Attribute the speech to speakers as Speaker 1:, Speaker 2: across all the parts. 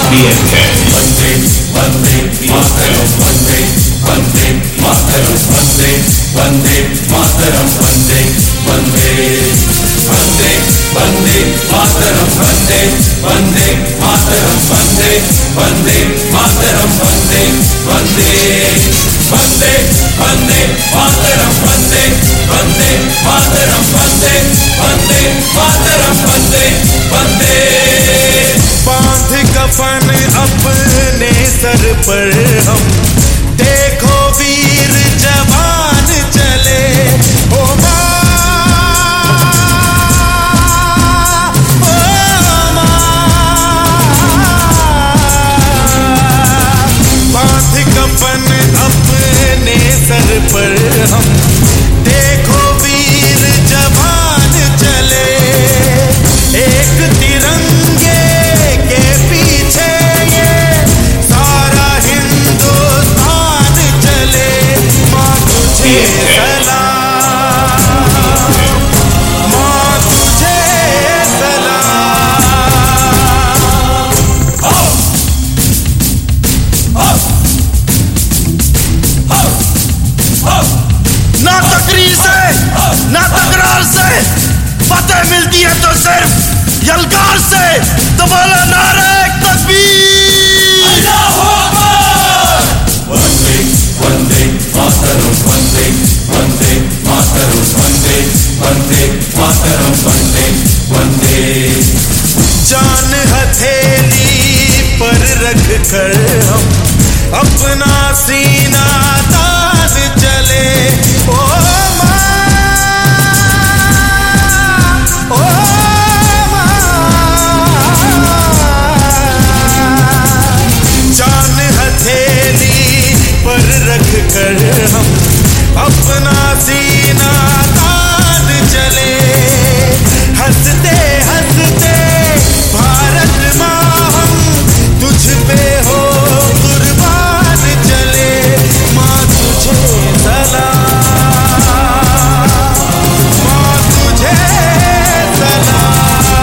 Speaker 1: वंदे वंदे मातरम वंदे वंदे मातरम वंदे वंदे मातरम वंदे वंदे वंदे वंदे मातरम वंदे वंदे मातरम वंदे वंदे मातरम वंदे वंदे वंदे वंदे मातरम वंदे वंदे मातरम वंदे वंदे मातरम वंदे वंदे।
Speaker 2: बांध कफन अपने सर पर हम, देखो वीर जवान चले। ओ माँ, ओ माँ, बांध कफन अपने सर पर हम, देखो वीर जवान चले। एक तिरंगे के पीछे ये सारा हिंदुस्तान चले। माँ तुझे सलाम, माँ तुझे सलाम।
Speaker 3: ना तकरीर से ना तकरार से फतेह मिलती है तो सिर्फ यलकार से। तो बोला नारे तकबीर।
Speaker 1: वंदे वंदे मातरम वंदे वंदे मातरम वंदे वंदे मातरम वंदे वंदे।
Speaker 2: जान हथेली पर रख कर हम अपना सीना तान चले। ओ माँ, ओ माँ, जान हथेली पर रख कर हम अपना सीना तान चले। हंसते हंसते भारत माँ हम तुझ पे हो कुर्बान चले। माँ तुझे सलाम, माँ तुझे सलाम।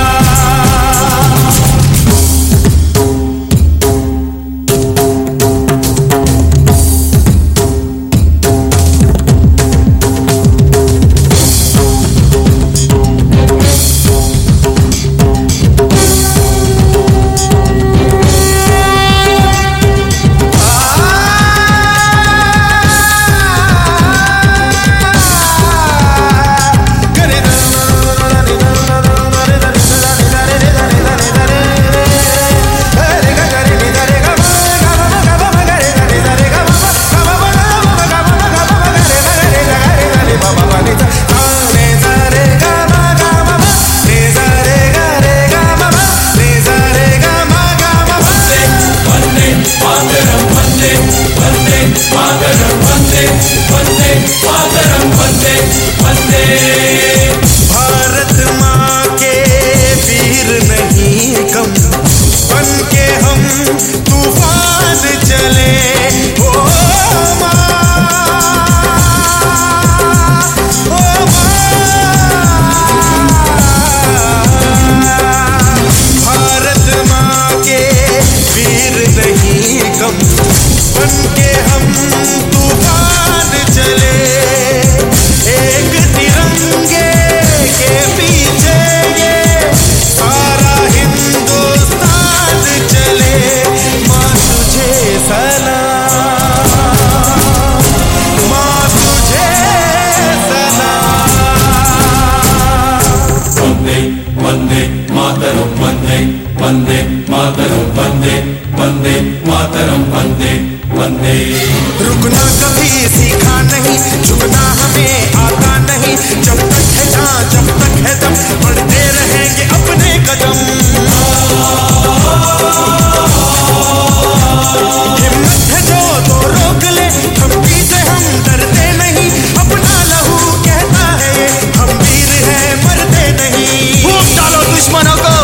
Speaker 2: भारत माँ के वीर नहीं कम, बन के हम तूफान चले। ओ माँ, ओ भारत माँ के वीर नहीं कम, बन के हम तूफान चले। एक तिरंगे के पीछे ये सारा हिंदुस्तान चले। माँ तुझे सलाम, माँ तुझे सलाम।
Speaker 1: वंदे वंदे मातरम वंदे वंदे मातरम वंदे वंदे मातरम वंदे वंदे।
Speaker 2: रुकना कभी सीखा नहीं, झुकना हमें आता नहीं। जब तक है जान, जब तक है दम, बढ़ते रहेंगे अपने कदम। हिम्मत है जो तो रोक ले, धमकी से हम डरते नहीं। अपना लहू कहता है हम वीर हैं, मरते नहीं।
Speaker 3: फूंक डालो दुश्मनों को,